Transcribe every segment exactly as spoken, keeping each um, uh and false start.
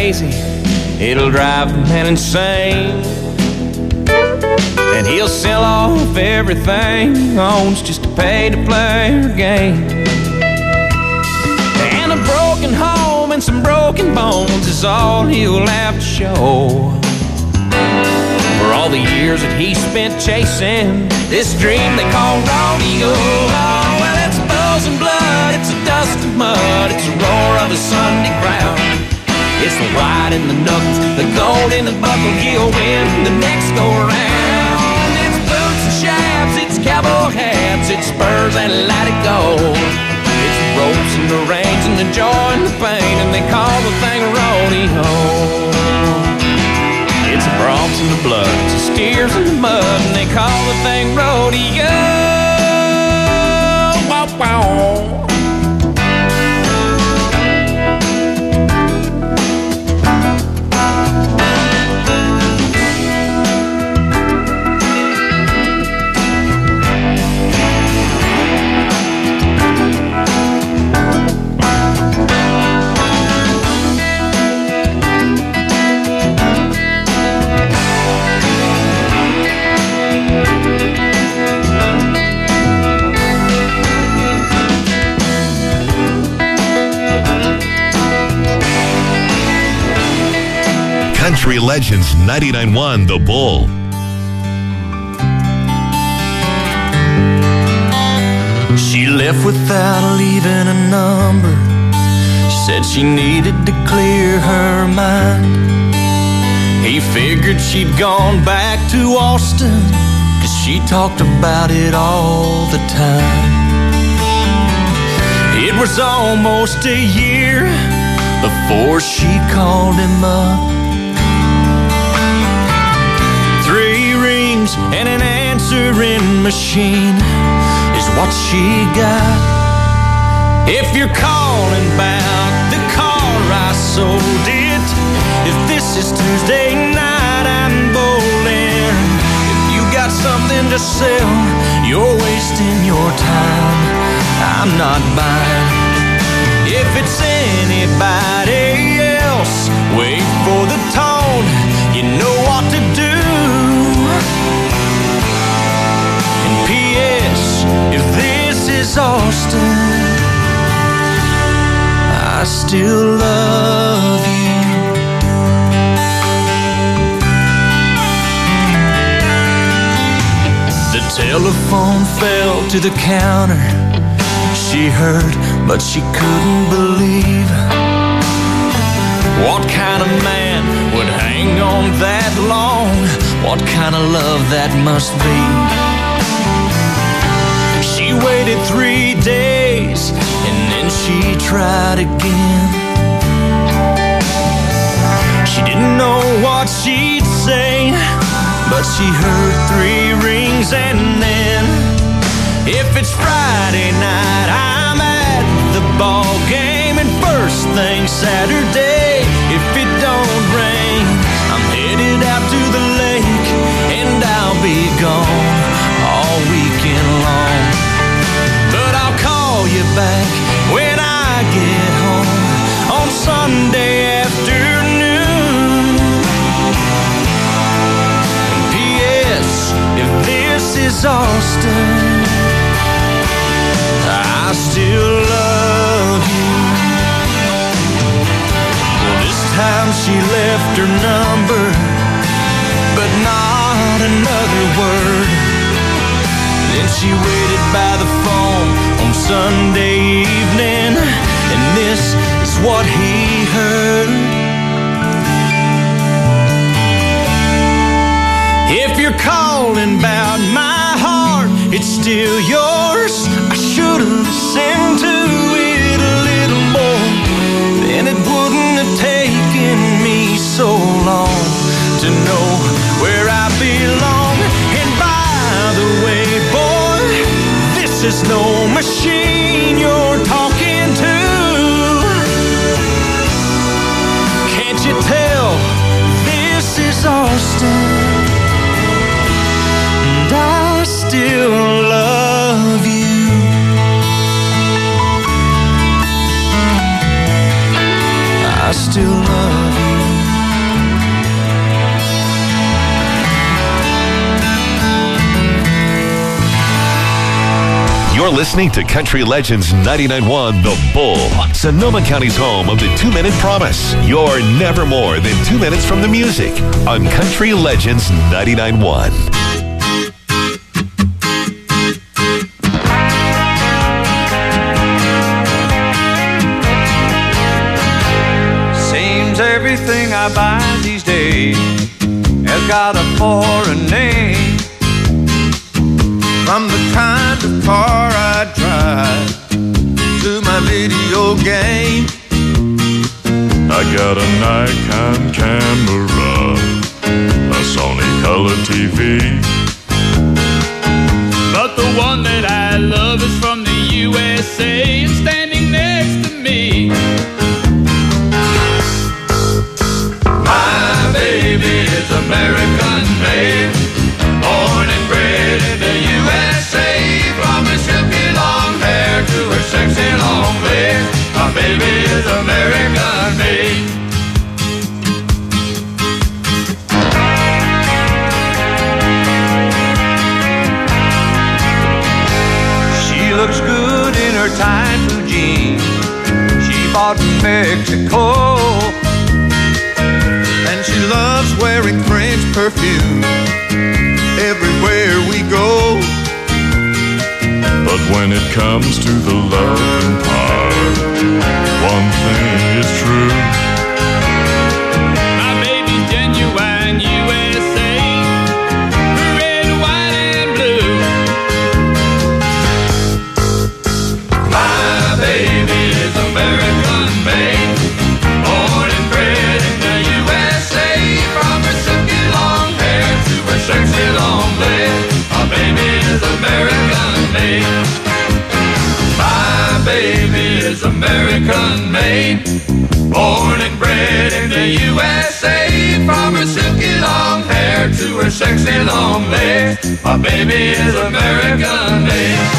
crazy, it'll drive the man insane. And he'll sell off everything he owns just to pay to play her game. And a broken home and some broken bones is all he'll have to show for all the years that he spent chasing this dream they call rodeo. Oh, well, it's buzz and blood, it's a dust and mud, it's a roar of a Sunday crowd. It's the white in the knuckles, the gold in the buckle, he'll win the next go around. It's boots and chaps, it's cowboy hats, it's spurs and let it go. It's the ropes and the reins and the joy and the pain, and they call the thing a rodeo. It's the broncs and the blood, it's the steers and the mud, and they call the thing rodeo. Wow, wow. Country Legends ninety-nine point one The Bull. She left without leaving a number. She said she needed to clear her mind. He figured she'd gone back to Austin, 'cause she talked about it all the time. It was almost a year before she called him up. Three rings and an answering machine is what she got. If you're calling about the car I sold it, if this is Tuesday night I'm bowling, if you got something to sell, you're wasting your time, I'm not buying. If it's anybody else, wait for the tone, you know what to do. And P S, if this is Austin, I still love you. The telephone fell to the counter. She heard, but she couldn't believe. What kind of man would hang on that long? What kind of love that must be? She waited three days and then she tried again. She didn't know what she'd say, but she heard three rings and then, if it's Friday night, I'm at the ball game, and first thing Saturday, if it don't rain, I'm headed out to the lake, and I'll be gone all weekend long. But I'll call you back when I get home on Sunday afternoon. And P S, if this is Austin, I still love you. Well, this time she left her number, but not another word. Then she waited by the phone on Sunday evening, and this is what he heard. If you're calling about my heart, it's still yours. I should have listened to it a little more, then it wouldn't have taken me so long to know where I belong. And by the way, boy, this is no machine you're talking to. Can't you tell this is Austin? And I still love you. I still love you. You're listening to Country Legends ninety-nine point one The Bull, Sonoma County's home of the two-minute promise. You're never more than two minutes from the music on Country Legends ninety-nine point one. Seems everything I buy these days has got a foreign name. From the kind of car I drive to my video game. I got a Nikon camera, a Sony color T V, but the one that I love is from the U S A and standing next to me. My baby is American made, born and bred in the U S A. From her silky long hair to her sexy long legs, my baby is American made. She looks good in her tight blue jeans she bought in Mexico, and she loves wearing French perfume everywhere we go. but when it comes to the loving part, one thing is true. My baby's genuine U S A, red, white, and blue. My baby is American made, born and bred in the U S A. From her silky long hair to her sexy long legs, my baby is American made. My baby is American made, born and bred in the U S A. From her silky long hair to her sexy long legs, my baby is American made.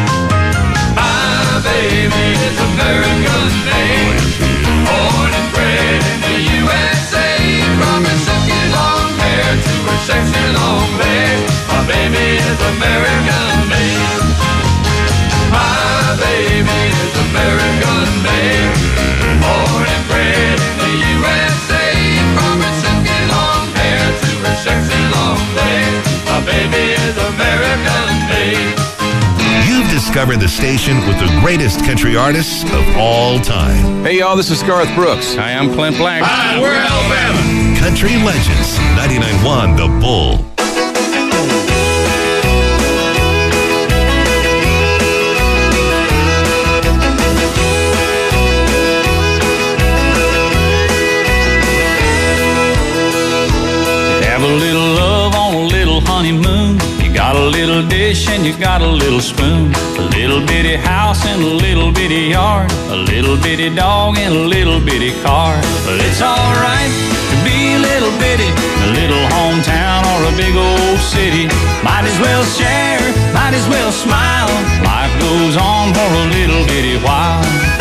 My baby is American made, born and bred in the U S A. From her silky long hair to her sexy long legs, my baby is American made. My baby is American made, born and bred in the U S A. From her silky long hair to her sexy long legs, my baby is American made. You've discovered the station with the greatest country artists of all time. Hey, y'all, this is Garth Brooks. Hi, I'm Clint Black. Hi, we're Alabama. Country Legends ninety-nine point one The Bull. Have a little love on a little honeymoon. You got a little dish and you got a little spoon. A little bitty house and a little bitty yard. A little bitty dog and a little bitty car. But it's alright to be a little bitty, a little hometown or a big old city. Might as well share, might as well smile. Life goes on for a little bitty while.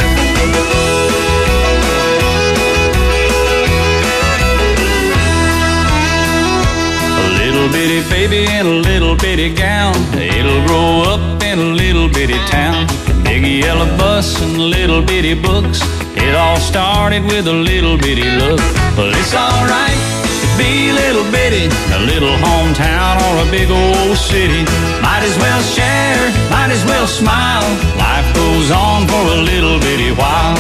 Little bitty baby in a little bitty gown, it'll grow up in a little bitty town. Big yellow bus and little bitty books, it all started with a little bitty look. Well, it's alright to be a little bitty, a little hometown or a big old city. Might as well share, might as well smile. Life goes on for a little bitty while.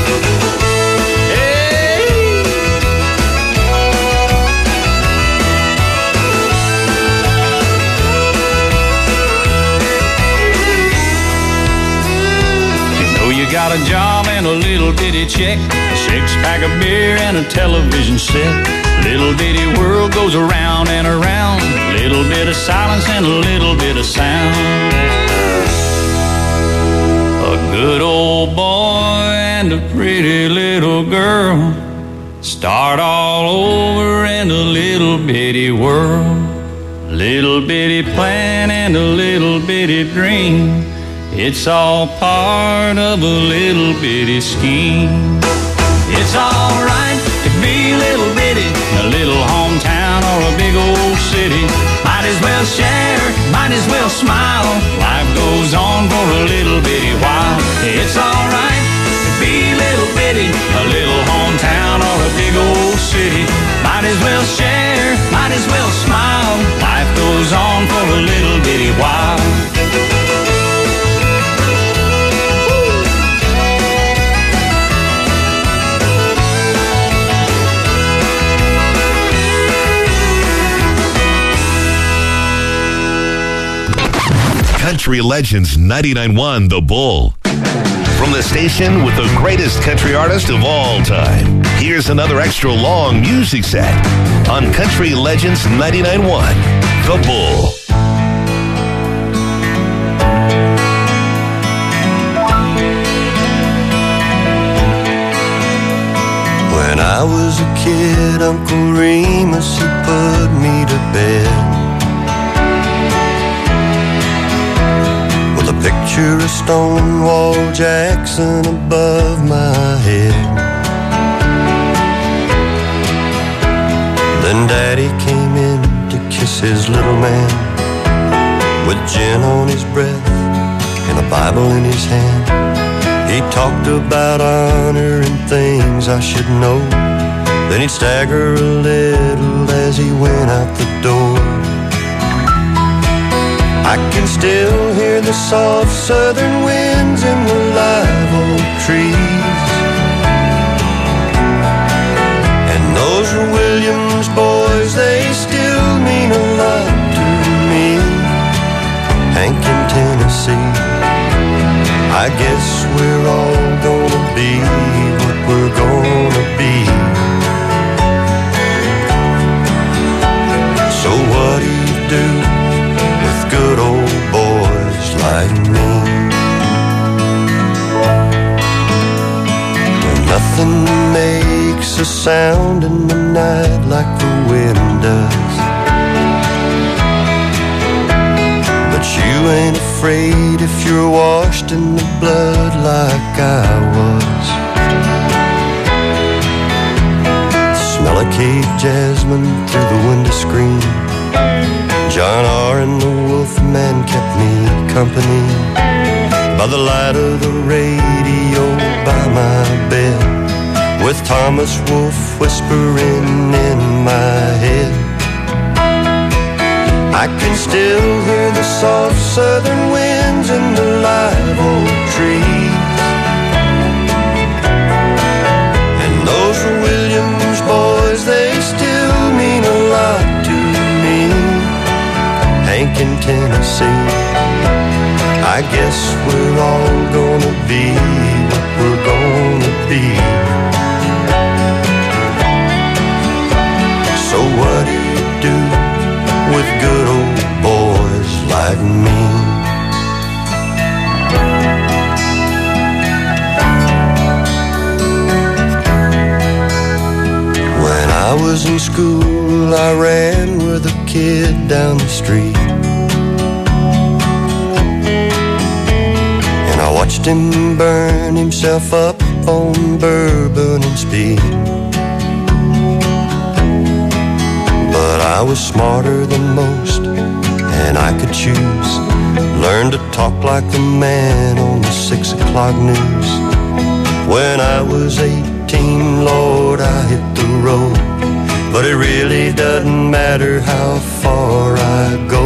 You got a job and a little bitty check, a six-pack of beer and a television set. Little bitty world goes around and around, a little bit of silence and a little bit of sound. A good old boy and a pretty little girl start all over in a little bitty world. Little bitty plan and a little bitty dream, it's all part of a little bitty scheme. It's alright to be a little bitty, a little hometown or a big old city. Might as well share, might as well smile. Life goes on for a as well share, might as well smile. Life goes on for a little bitty while. Country Legends ninety-nine point one The Bull. From the station with the greatest country artist of all time, here's another extra long music set on Country Legends ninety-nine point one The Bull. When I was a kid, Uncle Remus, he put me to bed with a picture of Stonewall Jackson above my head. Then Daddy came in to kiss his little man with gin on his breath and a Bible in his hand. He talked about honor and things I should know. Then he'd stagger a little as he went out the door. I can still hear the soft southern winds in the live oak trees, and those Williams boys, they still mean a lot to me. Hank in Tennessee, I guess we're all gonna be what we're gonna be. So what do you do with good old boys like me? Well, nothing makes a sound in the night like the wind does, but you ain't afraid if you're washed in the blood like I was. The smell of cave jasmine through the window screen, John R. and the Wolfman kept me company by the light of the radio by my bed, with Thomas Wolfe whispering in my head. I can still hear the soft southern winds in the live oak trees, and those Williams boys, they still mean a lot to me. Hank in Tennessee, I guess we're all gonna be what we're gonna be. So what do you do with good old boys like me? When I was in school, I ran with a kid down the street, and I watched him burn himself up on bourbon and speed. But I was smarter than most, and I could choose. Learn to talk like the man on the six o'clock news. When I was eighteen, Lord, I hit the road, but it really doesn't matter how far I go.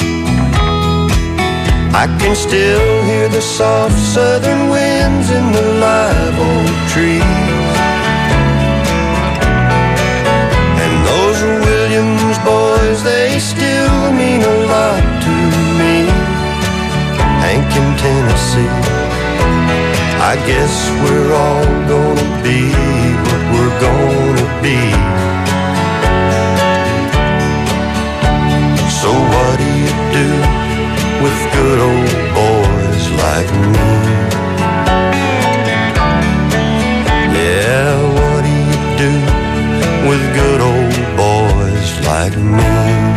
I can still hear the soft southern winds in the live oak trees, and those Williams boys, they still mean a lot to me. Hank in Tennessee, I guess we're all gonna be what we're gonna be. So what do you do with good old boys like me? Yeah, what do you do with good old boys like me?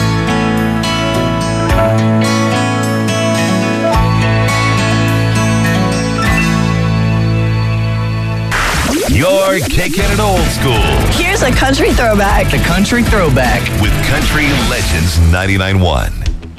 You're kicking it old school. Here's a country throwback. The country throwback with Country Legends ninety-nine point one.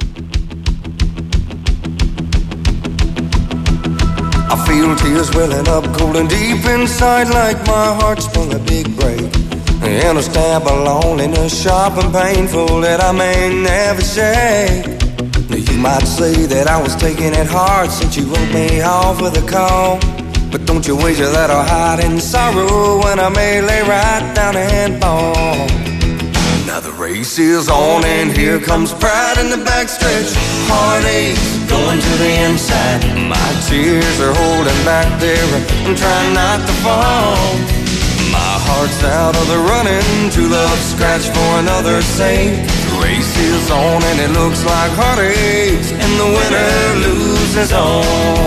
I feel tears welling up cold and deep inside, like my heart's sprung a big break. in a stamp of loneliness, sharp and painful that I may never shake. Now you might say that I was taking it hard since you wrote me off with a call, but don't you wager that I'll hide in sorrow when I may lay right down and fall. Now the race is on and here comes pride in the backstretch. Heartaches going to the inside. My tears are holding back there. I'm trying not to fall. My heart's out of the running. True love scratch for another's sake. The race is on and it looks like heartaches, and the winner loses all.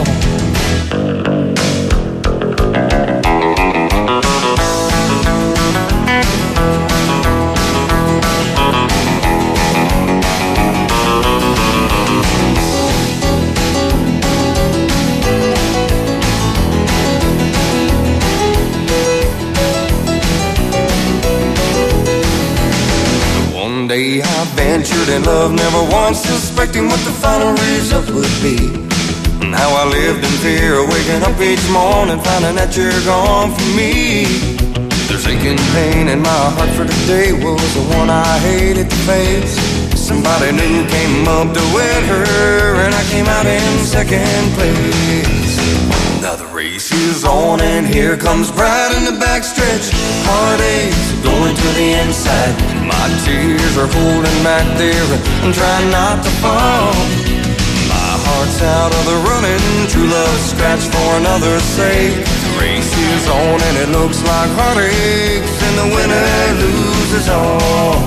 One day I ventured in love, never once suspecting what the final result would be. Now I lived in fear, waking up each morning, finding that you're gone from me. There's aching pain in my heart for today was the one I hated to face. Somebody new came up to wed her, and I came out in second place. Now the race is on and here comes pride in the backstretch. Heartaches going to the inside. My tears are holding back there. I'm trying not to fall. My heart's out of the running. True love scratch for another's sake. The race is on and it looks like heartaches, and the winner loses all.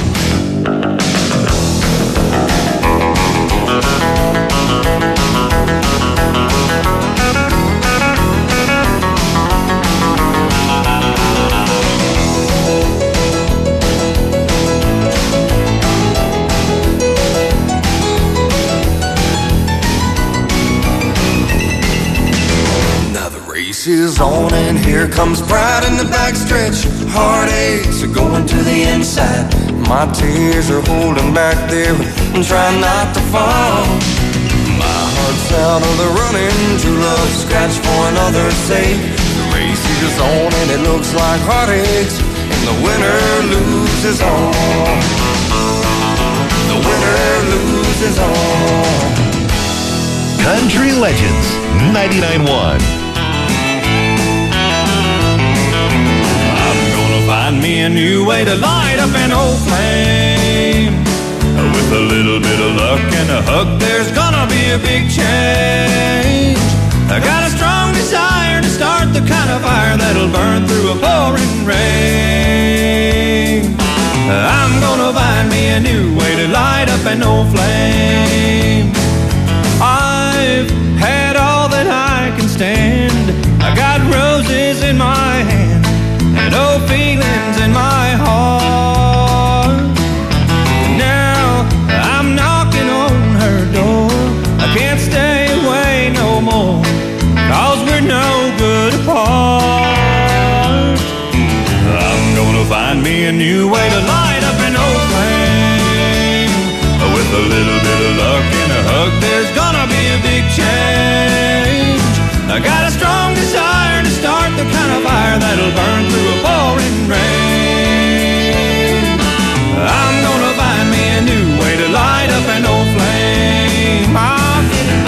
Is on and here comes pride in the backstretch. Heartaches are going to the inside. My tears are holding back there. I'm trying not to fall. My heart's out of the running. True love scratch for another's sake. The race is on and it looks like heartaches, and the winner loses all. The winner loses all. Country Legends ninety-nine point one. Find me a new way to light up an old flame. With a little bit of luck and a hug, there's gonna be a big change. I got a strong desire to start the kind of fire that'll burn through a pouring rain. I'm gonna find me a new way to light up an old flame. I've had all that I can stand. I got roses in my hand and old feelings in my heart. Now I'm knocking on her door. I can't stay away no more, 'cause we're no good apart. I'm gonna find me a new way to light up an old flame. With a little bit of luck and a hug, there's gonna be a big change. I got a strong desire to start the kind of fire that'll burn through a pouring rain. I'm gonna find me a new way to light up an old flame. I'll get it.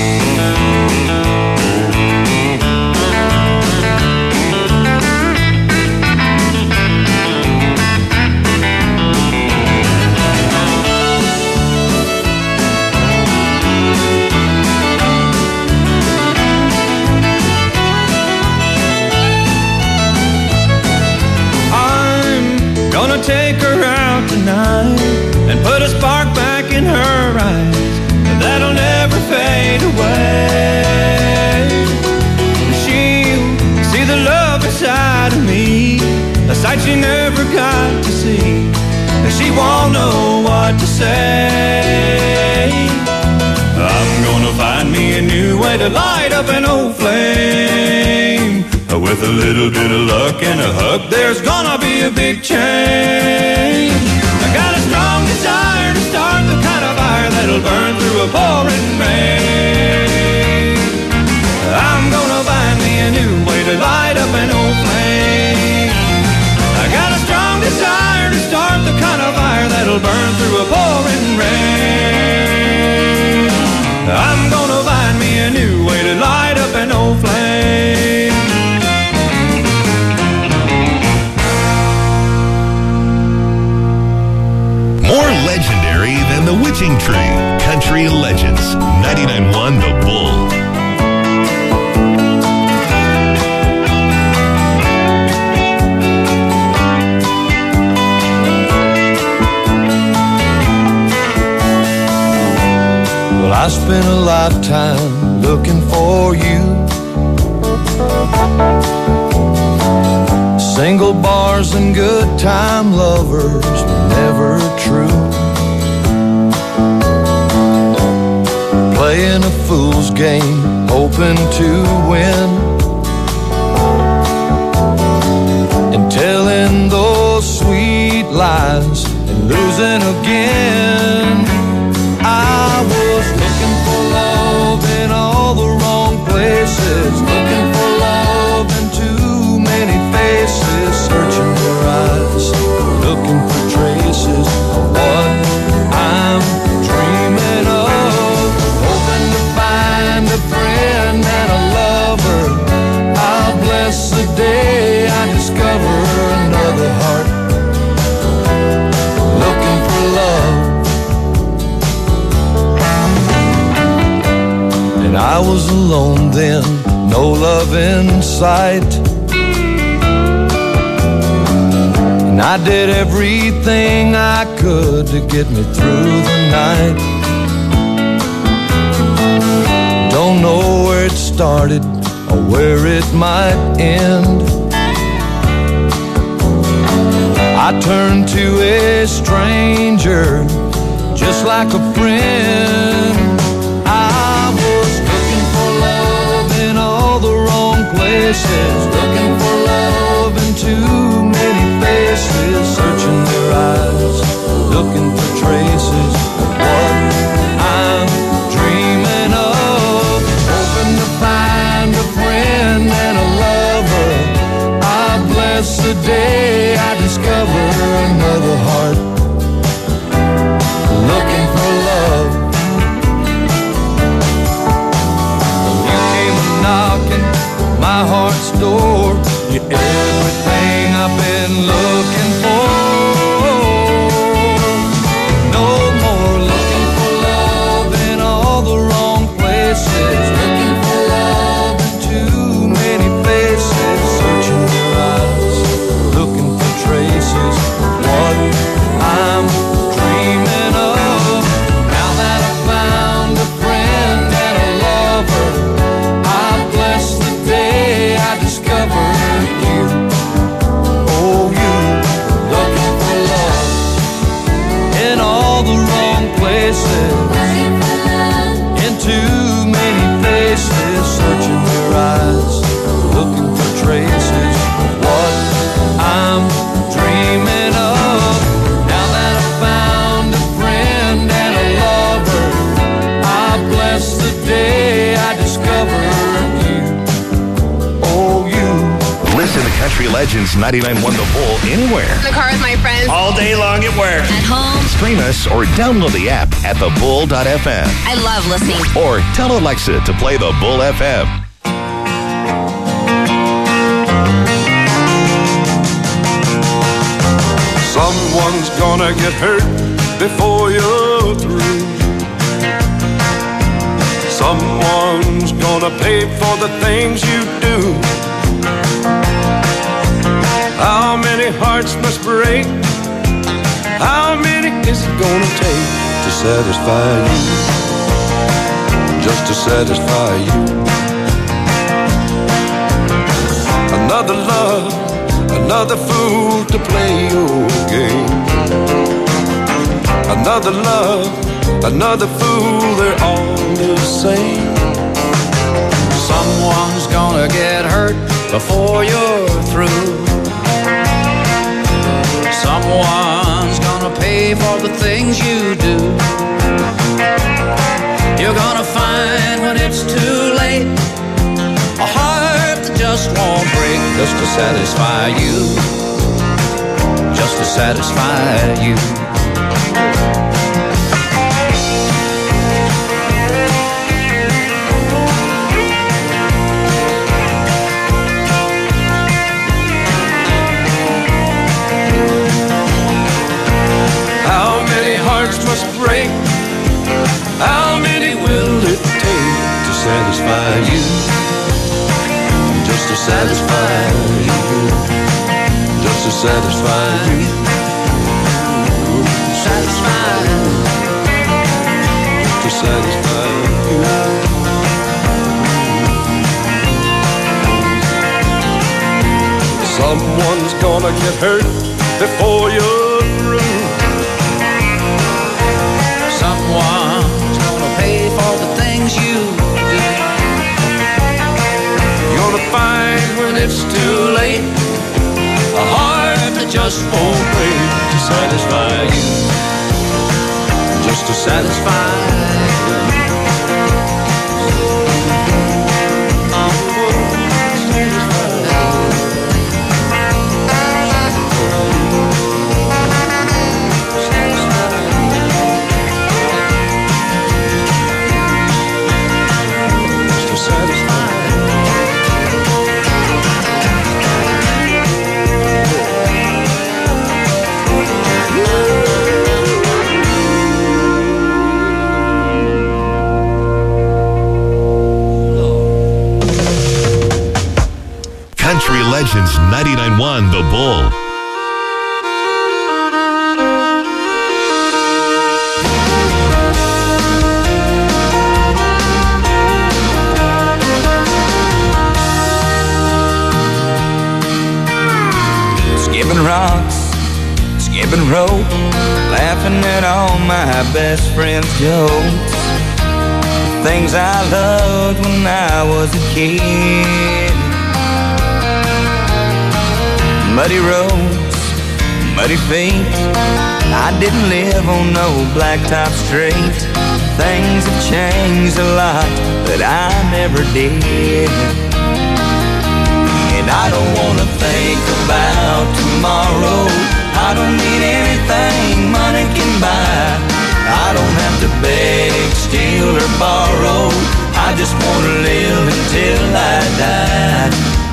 Take her out tonight and put a spark back in her eyes that'll never fade away. She'll see the love inside of me, a sight she never got to see. She won't know what to say. I'm gonna find me a new way to light up an old flame. With a little bit of luck and a hug, there's gonna be a big change. I got a strong desire to start the kind of fire that'll burn through a pouring rain. I'm gonna find me a new way to light up an old flame. I got a strong Searching Tree, Country Legends, ninety-nine point one The Bull. Well, I spent a lifetime looking for you. Single bars and good time lovers were never true. Playing a fool's game, hoping to win, and telling those sweet lies and losing again. I was looking for love in all the wrong places, looking for love in too many faces, searching their eyes, looking for traces of what I'm dreaming of, hoping to find a friend and a lover. I'll bless the day I discover another heart looking for love. And I was alone then, no love in sight, and I did everything I could to get me through the night. Don't know where it started or where it might end. I turned to a stranger just like a friend. I was looking for love in all the wrong places, looking for love in too many faces, searching their eyes, looking for traces of what I'm dreaming of, hoping to find a friend and a lover. I bless the day I discover another heart looking for love. Knocking my heart's door, you're everything I've been looking for. No more looking for love in all the wrong places, looking for love in too many faces, searching their eyes, looking for traces of what I'm dreaming of. Now that I've found a friend and a lover, bless the day I discovered you. Oh, you, looking for love in all the wrong places, in too many faces, searching their eyes, looking for traces of what I'm dreaming of. Now that I've found a friend and a lover, I bless the day I discovered. Listen to Country Legends ninety-nine point one The Bull anywhere. In the car with my friends. All day long at work. At home. Stream us or download the app at the bull dot f m. I love listening. Or tell Alexa to play the Bull F M. Someone's gonna get hurt before you're through. Someone's gonna pay for the things you do. How many hearts must break? How many is it gonna take to satisfy you? Just to satisfy you. Another love, another fool to play your game. Another love, another fool, they're all the same. Someone's gonna get hurt before you're through. Someone's gonna pay for the things you do. You're gonna find when it's too late a heart that just won't break, just to satisfy you, just to satisfy you. How many hearts must break? to satisfy you. Satisfy you. To satisfy you. Someone's gonna get hurt before you're through. Someone's gonna pay for the things you do. You're gonna find when it's too late, a heart that just won't break to satisfy you. Just to satisfy you. Country Legends ninety-nine point one The Bull. Skipping rocks, skipping rope, laughing at all my best friends' jokes. Things I loved when I was a kid. Muddy roads, muddy feet. I didn't live on no blacktop street. Things have changed a lot, but I never did. And I don't wanna think about tomorrow. I don't need anything money can buy. I don't have to beg, steal, or borrow. I just wanna live until I die.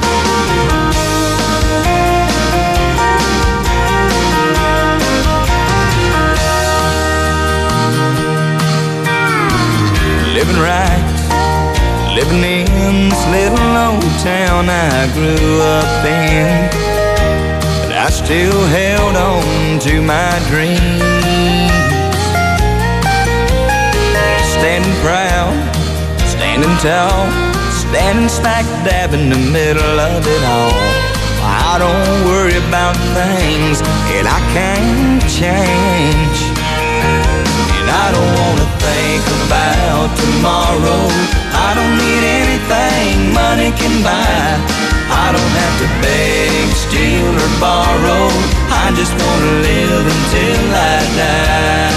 Living right, living in this little old town I grew up in. But I still held on to my dreams. Standing proud, standing tall, standing smack dab in the middle of it all. I don't worry about things that I can't change. And I don't wanna think about tomorrow. I don't need anything money can buy. I don't have to beg, steal, or borrow. I just wanna live until I die.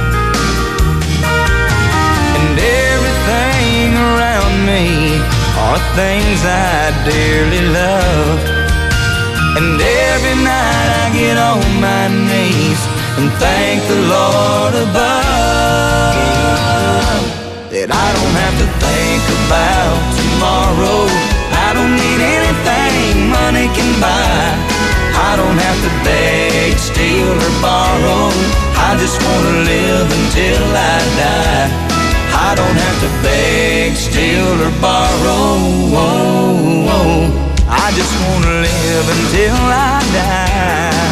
And everything around me are things I dearly love. And every night I get on my knees and thank the Lord above that I don't have to think about tomorrow. I don't need anything money can buy. I don't have to beg, steal, or borrow. I just wanna live until I die. I don't have to beg, steal, or borrow. I just wanna live until I die.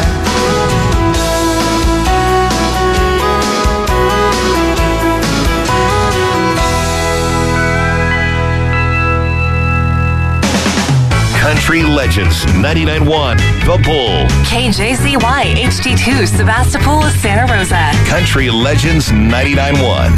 Country Legends ninety-nine point one The Bull. K J Z Y H D two Sebastopol, Santa Rosa. Country Legends ninety-nine point one